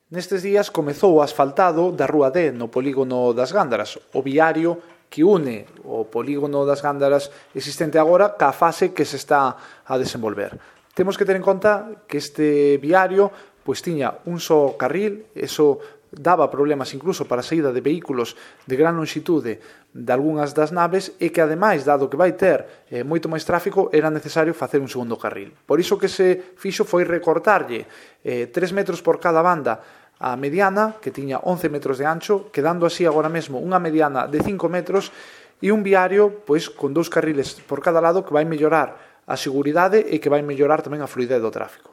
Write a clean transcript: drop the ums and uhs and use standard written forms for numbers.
Nestes días comezou o asfaltado da Rúa D no polígono das Gándaras, o viario que une o polígono das Gándaras existente agora ca fase que se está a desenvolver. Temos que ter en conta que este viario tiña un só carril, eso daba problemas incluso para a saída de vehículos de gran longitude de algunhas das naves e que ademais, dado que vai ter moito máis tráfico, era necesario facer un segundo carril. Por iso que se fixo foi recortarlle 3 metros por cada banda a mediana, que tiña 11 metros de ancho, quedando así agora mesmo unha mediana de 5 metros e un viario con 2 carriles por cada lado que vai mellorar a seguridade e que vai mellorar tamén a fluidez do tráfico.